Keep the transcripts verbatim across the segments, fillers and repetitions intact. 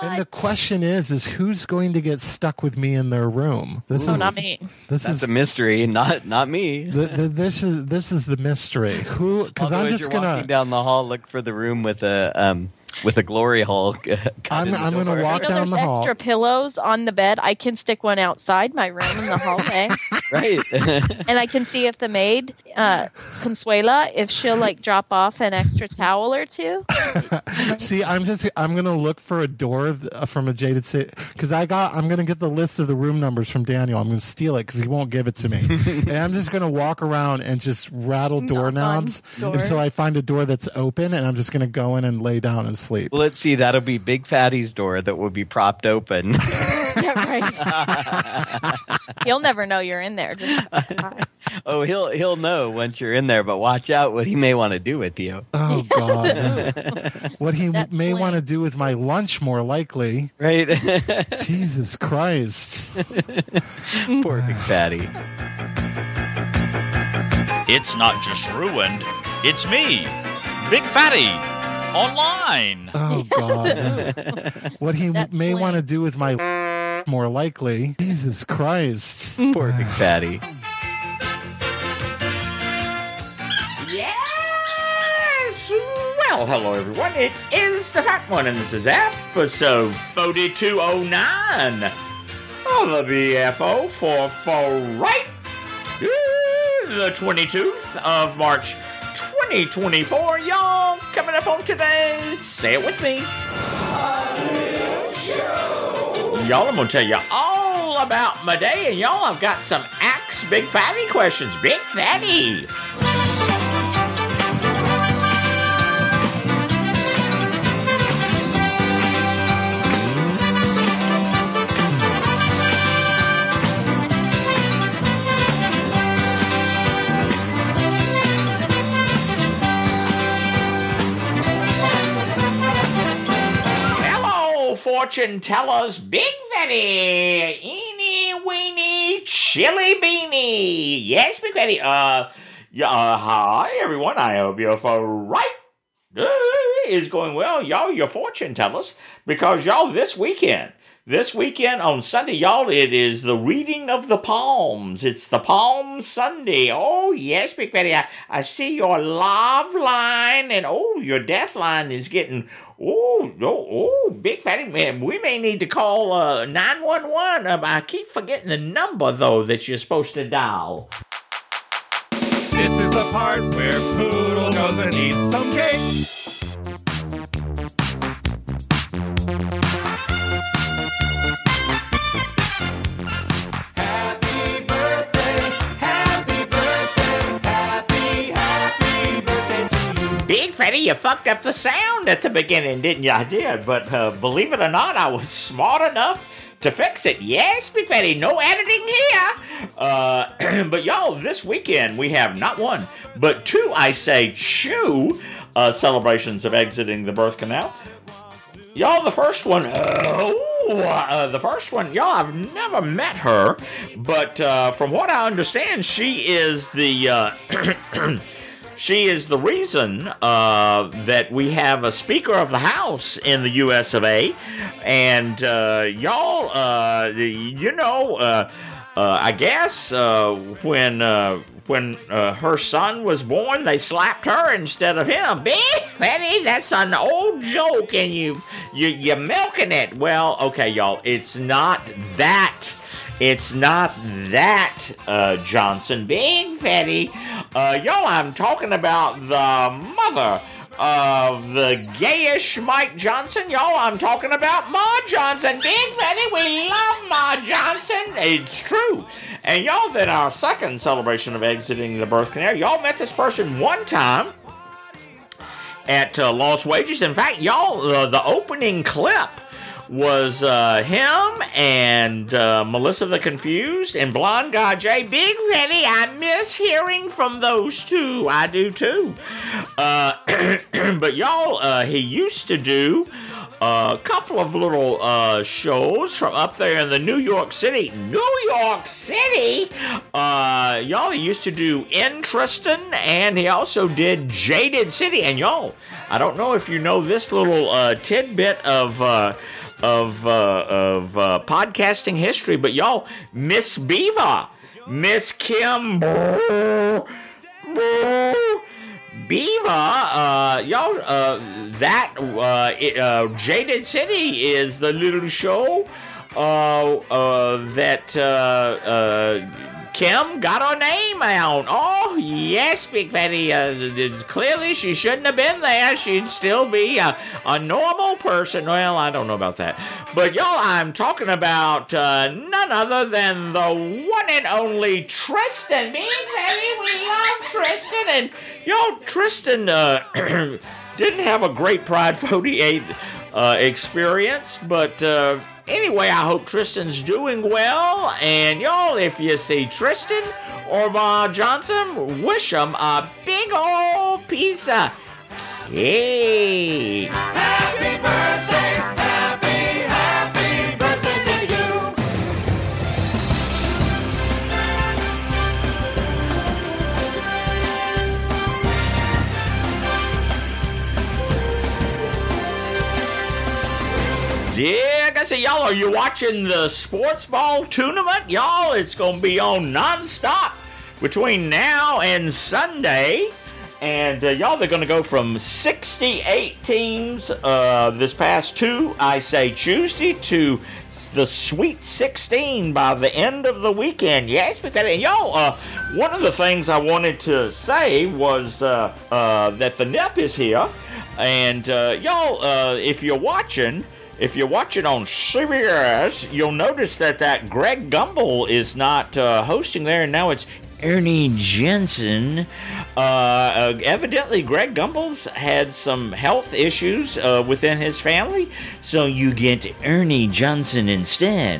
And the question is, is who's going to get stuck with me in their room? This Ooh, is not me. This That's is a mystery, not not me. the, the, this is this is the mystery. Who? Because Although I'm as just you're gonna walking down the hall, look for the room with a um with a glory hole. I'm I'm gonna walk You know, down there's the hall. extra pillows on the bed. I can stick one outside my room in the hallway, Right. and I can see if the maid, uh, Consuela, if she'll like drop off an extra towel or two. See, I'm just I'm gonna look for a door from a Jaded City because I got I'm gonna get the list of the room numbers from Daniel. I'm gonna steal it because he won't give it to me, and I'm just gonna walk around and just rattle doorknobs doors. until I find a door that's open, and I'm just gonna go in and lay down and sleep. Well, let's see. That'll be Big Fatty's door that will be propped open. Yeah, right. He'll never know you're in there. Just Oh, he'll he'll know once you're in there, but watch out what he may want to do with you. Oh God, what he That's may slim. want to do with my lunch, more likely. Right? Jesus Christ. Poor Big Fatty. It's not just ruined, it's me, Big Fatty, online. Oh God, what he That's may slim. want to do with my more likely. Jesus Christ. Poor Big Fatty. Yes! Well, hello everyone. It is the Fat One, and this is episode forty-two oh nine of the B F O for for right the twenty-second of March twenty twenty-four. Y'all coming up on today's Say It With Me. Y'all, I'm gonna tell you all about my day, and y'all, I've got some Axe Big Fatty questions. Big Fatty! Hello, fortune tellers, Big Fatty, eeny weeny chili beanie. Yes, Big Fatty. Uh, yeah. Uh, hi everyone. I hope you're for right. Uh, is going well, y'all. Your fortune tellers, because y'all this weekend. This weekend on Sunday, y'all, it is the reading of the palms. It's the Palm Sunday. Oh, yes, Big Fatty, I, I see your love line, and oh, your death line is getting, oh, oh, oh, Big Fatty, man, we may need to call uh, nine one one. Uh, I keep forgetting the number, though, that you're supposed to dial. This is the part where Poodle goes and eats some cake. Happy birthday, happy birthday, happy, happy birthday to you. Big Fatty, you fucked up the sound at the beginning, didn't you? I did, but uh, believe it or not, I was smart enough to fix it. Yes, Big Fatty, no editing here. Uh, but y'all, this weekend we have not one, but two, I say, two uh, celebrations of exiting the birth canal. Y'all, the first one, uh, ooh, uh, the first one, y'all, I've never met her, but uh, from what I understand, she is the, uh, she is the reason uh, that we have a Speaker of the House in the U S of A, and uh, y'all, uh, you know, uh, uh, I guess uh, when uh, when uh, her son was born, they slapped her instead of him. Big Fatty, that's an old joke, and you you you're milking it. Well, okay, y'all, it's not that. It's not that, uh, Johnson. Big Fatty. Uh, y'all, I'm talking about the mother of the gayish Mike Johnson. Y'all, I'm talking about Ma Johnson. Big Fatty, we love Ma Johnson. It's true. And y'all, then our second celebration of exiting the birth canal, y'all met this person one time at uh, Lost Wages. In fact, y'all, uh, the opening clip was uh, him and uh, Melissa the Confused and Blonde Guy J. Big Fatty, I miss hearing from those two. I do too. Uh, but y'all, uh, he used to do a couple of little uh, shows from up there in the New York City. New York City? Uh, y'all, he used to do Interesting, and he also did Jaded City. And y'all, I don't know if you know this little uh, tidbit of... Uh, of uh, of uh, podcasting history. But y'all, Miss Beaver, Miss Kim Beaver, uh, y'all, uh, that uh, it, uh, Jaded City is the little show uh, uh, that uh, uh, Kim got her name out. Oh, yes, Big Fatty. Uh, it's clearly, she shouldn't have been there. She'd still be a, a normal person. Well, I don't know about that. But, y'all, I'm talking about uh, none other than the one and only Tristan. Big Fatty, we love Tristan. And, y'all, Tristan uh, didn't have a great Pride forty-eight uh, experience, but... Uh, Anyway, I hope Tristan's doing well, and y'all, if you see Tristan or Ma Johnson, wish them a big old piece of cake. Happy birthday, happy, happy birthday to you. Yeah, I say, y'all, are you watching the sports ball tournament? Y'all, it's going to be on nonstop between now and Sunday. And, uh, y'all, they're going to go from sixty-eight teams uh, this past two, I say Tuesday, to the Sweet sixteen by the end of the weekend. Yes, but that, and y'all, uh, one of the things I wanted to say was uh, uh, that the N I P is here. And, uh, y'all, uh, if you're watching... If you're watching on C B S, you'll notice that that Greg Gumbel is not uh, hosting there, and now it's Ernie Jensen. Uh, uh, evidently, Greg Gumbel's had some health issues uh, within his family, so you get Ernie Johnson instead.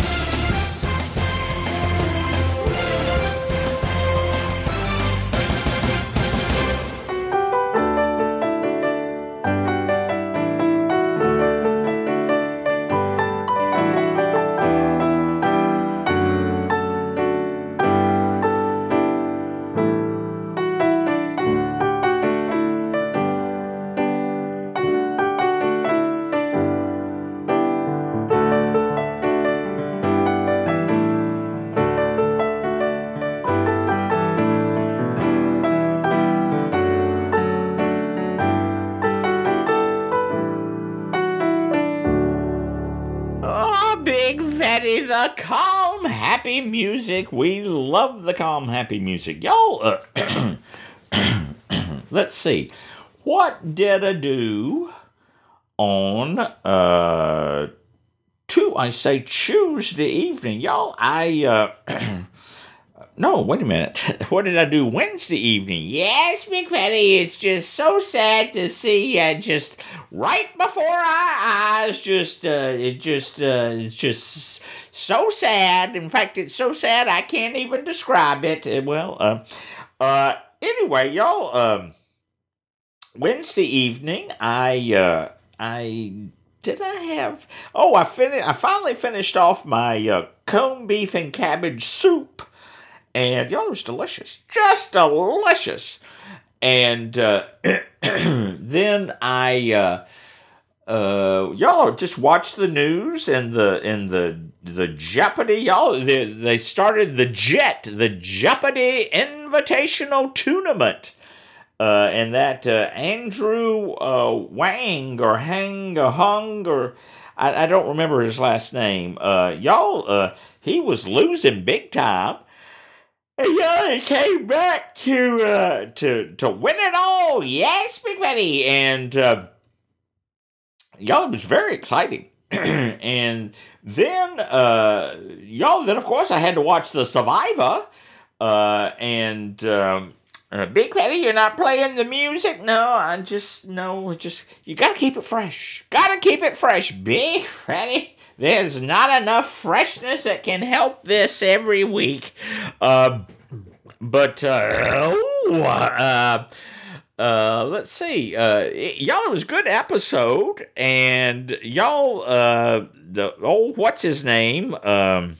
The calm, happy music. We love the calm, happy music. Y'all, uh, let's see. What did I do on, uh, two, I say Tuesday evening? Y'all, I, uh, no, wait a minute. What did I do Wednesday evening? Yes, Big Fatty, it's just so sad to see uh, just right before our eyes, just, uh, it just, uh, it's just so sad. In fact, it's so sad I can't even describe it. Uh, well, uh, uh, anyway, y'all, um, Wednesday evening, I, uh, I, did I have, oh, I finished, I finally finished off my, uh, corned beef and cabbage soup. And y'all, it was delicious. Just delicious. And uh, then I, uh, uh, y'all just watch the news and the and the the Jeopardy. Y'all, they, they started the Jet, the Jeopardy Invitational Tournament. Uh, and that uh, Andrew uh, Wang or Hang or Hung or I, I don't remember his last name. Uh, y'all, uh, he was losing big time. And y'all, he came back to uh, to to win it all. Yes, Big Fatty. And uh, y'all, it was very exciting. And then uh, y'all, then of course I had to watch the Survivor. Uh, and um, uh, Big Fatty, you're not playing the music. No, I just no, just you gotta keep it fresh. Gotta keep it fresh, Big Fatty. There's not enough freshness that can help this every week. Uh, but, uh, ooh, uh, uh, let's see. Uh, y'all, it was a good episode. And y'all, uh, the, oh, what's his name? Um,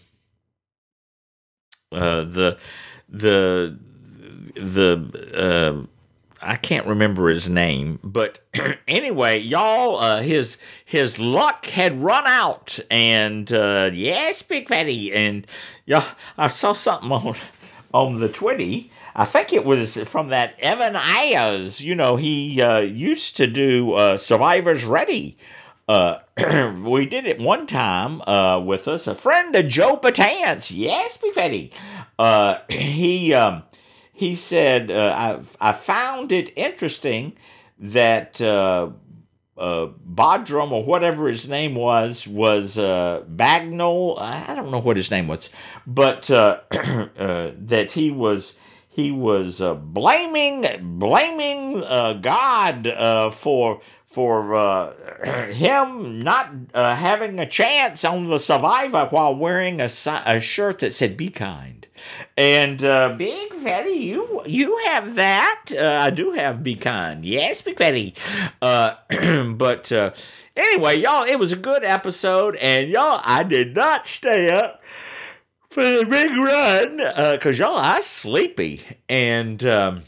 uh, the, the, the, uh, I can't remember his name, but anyway, y'all, uh, his his luck had run out, and uh, yes, Big Fatty, and y'all, I saw something on on the Twitty. I think it was from that Evan Ayers. You know, he uh, used to do uh, Survivors Ready. Uh, we did it one time uh, with us, a friend of Joe Patance. Yes, Big Fatty. Uh, he um, he said, uh, I I found it interesting that uh, uh, Bodrum, or whatever his name was, was uh, Bagnall. I don't know what his name was, but uh, uh, that he was he was uh, blaming blaming uh, God uh, for. for uh, him not uh, having a chance on the Survivor while wearing a, a shirt that said "Be Kind." And uh, Big Fatty, you you have that. Uh, I do have "Be Kind." Yes, Big Fatty. Uh, but uh, anyway, y'all, it was a good episode, and y'all, I did not stay up for the big run because uh, y'all, I was sleepy, and. Um,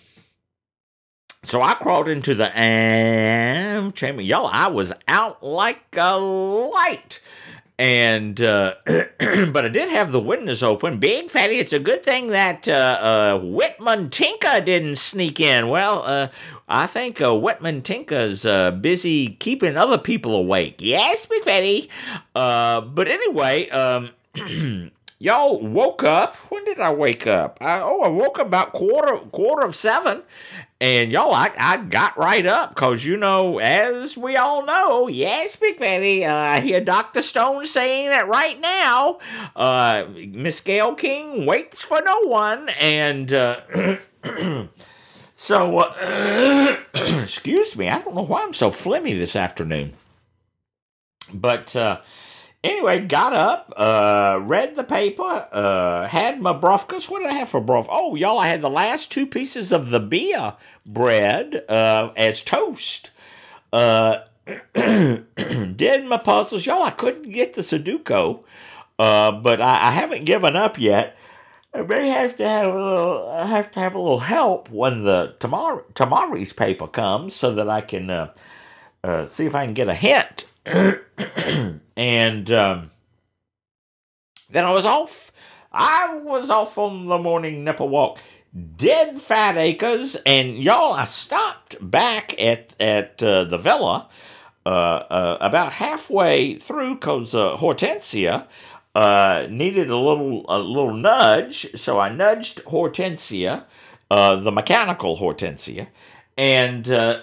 So I crawled into the um, chamber. Y'all, I was out like a light. And, uh, but I did have the windows open. Big Fatty, it's a good thing that uh, uh, Whitman Tinka didn't sneak in. Well, uh, I think uh, Whitman Tinka's uh, busy keeping other people awake. Yes, Big Fatty. Uh, but anyway, um... y'all woke up. When did I wake up? I, oh, I woke up about quarter quarter of seven. And y'all, I, I got right up because, you know, as we all know, yes, Big Fatty, uh, I hear Doctor Stone saying it right now. Uh, Miss Gail King waits for no one. And uh, so, uh, excuse me, I don't know why I'm so phlegmy this afternoon. But, uh, anyway, got up, uh, read the paper, uh, had my brofkas. What did I have for brof? Oh, y'all, I had the last two pieces of the beer bread uh, as toast. Uh, did my puzzles. Y'all, I couldn't get the Sudoku, uh, but I, I haven't given up yet. I may have to have a little. I have to have a little help when the Tamari, Tamari's paper comes, so that I can uh, uh, see if I can get a hint. And um, then I was off. I was off on the morning nipple walk. Did Fat Acres, and y'all, I stopped back at at uh, the villa uh, uh, about halfway through because uh, Hortensia uh, needed a little a little nudge, so I nudged Hortensia, uh, the mechanical Hortensia, and uh,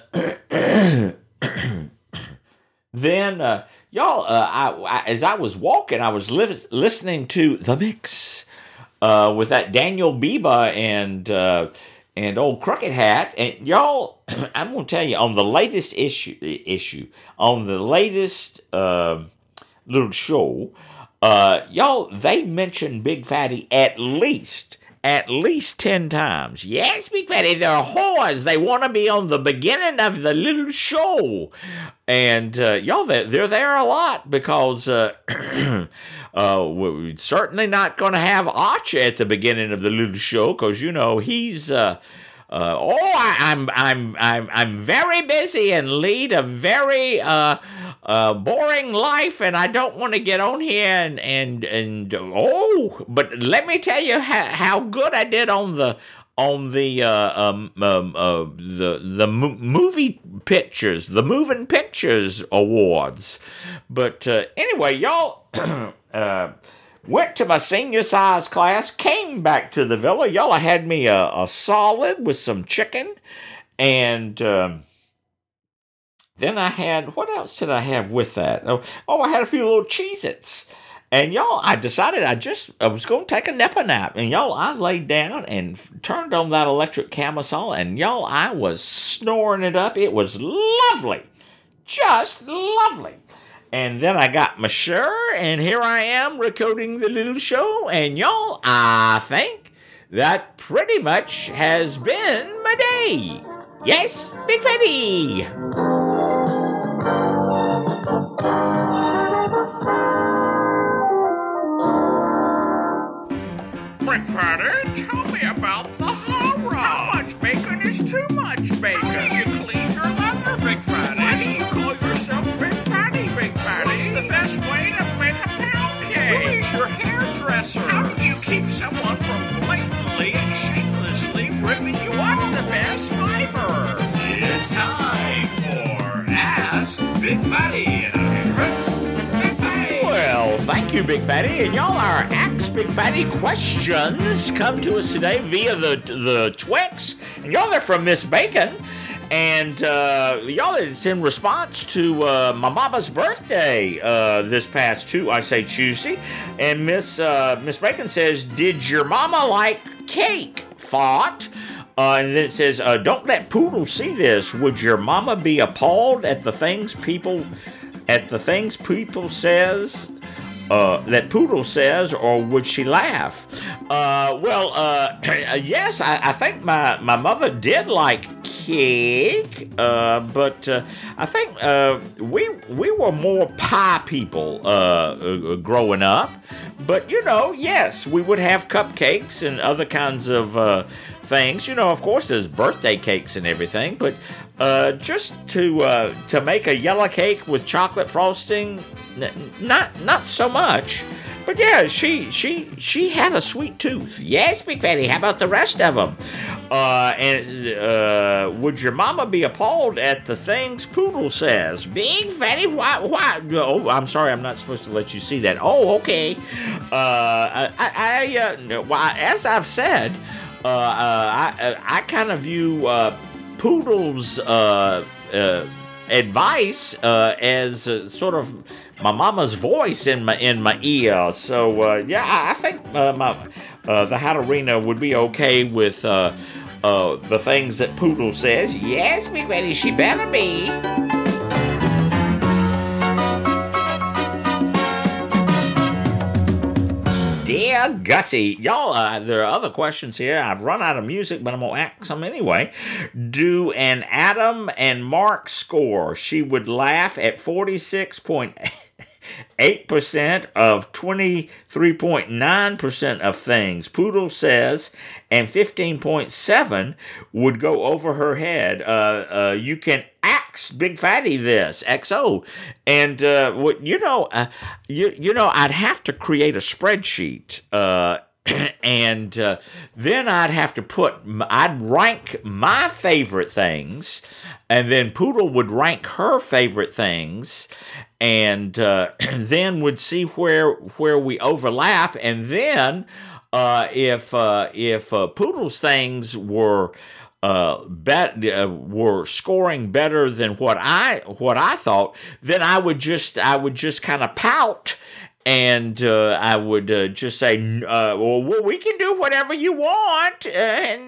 then. Uh, Y'all, uh, I, I, as I was walking, I was li- listening to The Mix uh, with that Daniel Biba and uh, and old Crooked Hat. And y'all, I'm going to tell you, on the latest issue, issue on the latest uh, little show, uh, y'all, they mentioned Big Fatty at least, at least ten times. Yes, Big Fatty, they're whores. They want to be on the beginning of the little show. And, uh, y'all, they're, they're there a lot because uh, uh, we're certainly not going to have Archer at the beginning of the little show because, you know, he's... Uh, Uh, oh, I, I'm I'm I'm I'm very busy and lead a very uh, uh, boring life, and I don't want to get on here and and and oh, but let me tell you how, how good I did on the on the uh, um, um uh, the the mo- movie pictures, the moving pictures awards. But uh, anyway, y'all. uh, Went to my senior size class, came back to the villa. Y'all, I had me a, a solid with some chicken. And um, then I had, what else did I have with that? Oh, oh I had a few little Cheez-Its. And y'all, I decided I just, I was going to take a nipper nap. And y'all, I laid down and turned on that electric camisole. And y'all, I was snoring it up. It was lovely. Just lovely. And then I got my shirt, and here I am recording the little show. And y'all, I think that pretty much has been my day. Yes, Big Fatty. Big Fatty, tell me about the horror. How much bacon is too much bacon? thank you, Big Fatty. And y'all, our Axe Big Fatty questions come to us today via the the Twix. And y'all are from Miss Bacon. And uh, y'all, it's in response to uh, my mama's birthday uh, this past two, I say Tuesday. And Miss uh, Miss Bacon says, "Did your mama like cake?" Thought. Uh, and then it says, uh, "Don't let Poodle see this. Would your mama be appalled at the things people, at the things people says?" Uh, that Poodle says, or would she laugh? Uh, well, uh, yes, I, I think my, my mother did like cake, uh, but uh, I think uh, we we were more pie people uh, uh, growing up. But, you know, yes, we would have cupcakes and other kinds of uh, things. You know, of course, there's birthday cakes and everything, but uh, just to uh, to make a yellow cake with chocolate frosting, Not not so much, but yeah, she she she had a sweet tooth. Yes, Big Fatty. How about the rest of them? Uh, and uh, would your mama be appalled at the things Poodle says? Big Fatty, why why? Oh, I'm sorry, I'm not supposed to let you see that. Oh, okay. Uh, I, I uh, well, as I've said, uh, uh, I I kind of view uh, Poodle's uh, uh, advice uh, as uh, sort of my mama's voice in my in my ear. So uh, yeah, I, I think uh, my uh, the Hatterina would be okay with uh, uh, the things that Poodle says. Yes, Big Fatty, she better be. Dear Gussie, y'all, uh, there are other questions here. I've run out of music, but I'm going to ask them anyway. Do an Adam and Mark score? She would laugh at forty-six point eight percent of twenty-three point nine percent of things Poodle says, and fifteen point seven would go over her head. Uh, uh, you can ax Big Fatty this, X O. And, uh, what you know, uh, you, you know, I'd have to create a spreadsheet, uh, and uh, then I'd have to put, I'd rank my favorite things, and then Poodle would rank her favorite things, and uh, then would see where where we overlap, and then uh, if uh, if uh, Poodle's things were uh, bet uh, were scoring better than what I what I thought, then I would just I would just kind of pout. And uh, I would uh, just say, uh, well, we can do whatever you want. And,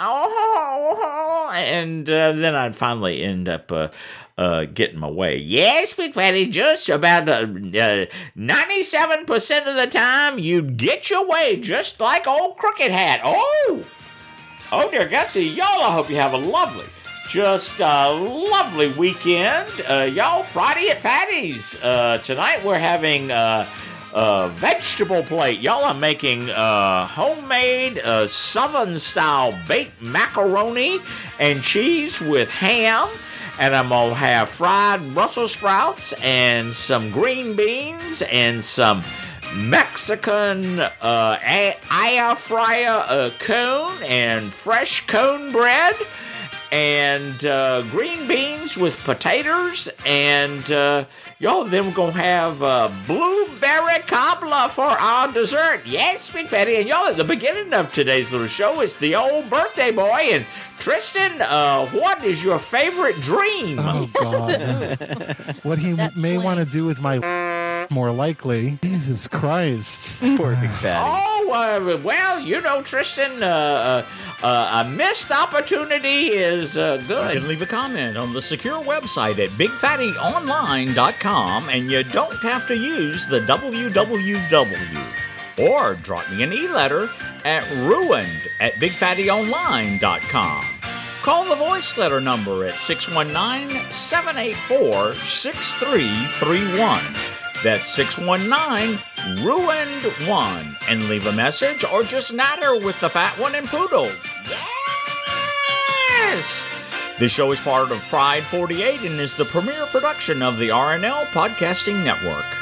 uh, and uh, then I'd finally end up uh, uh, getting my way. Yes, Big Fatty, just about uh, uh, ninety-seven percent of the time, you'd get your way, just like old Crooked Hat. Oh! Oh, dear Gussie, y'all, I hope you have a lovely, just a lovely weekend. Uh, y'all, Friday at Fatty's. Uh, tonight we're having uh, a vegetable plate. Y'all, I'm making uh, homemade uh, Southern-style baked macaroni and cheese with ham. And I'm going to have fried Brussels sprouts and some green beans and some Mexican uh, air fryer uh, cone and fresh cone bread. And uh, green beans with potatoes, and uh, y'all, then we're going to have uh, blueberry cobbler for our dessert. Yes, Big Fatty, and y'all, at the beginning of today's little show, it's the old birthday boy, and Tristan, uh, what is your favorite dream? Oh, God. What he That's may lame. want to do with my more likely. Jesus Christ. Poor Big Fatty. Oh, uh, well, you know, Tristan, uh, uh, uh, a missed opportunity is uh, You good. can leave a comment on the secure website at big fatty online dot com, and you don't have to use the W W W. Or drop me an e-letter at ruined at big fatty online dot com. Call the voice letter number at six one nine, seven eight four, six three three one. That's six one nine, ruined one. And leave a message or just natter with the fat one and Poodle. Yes! This show is part of Pride forty-eight and is the premier production of the R N L Podcasting Network.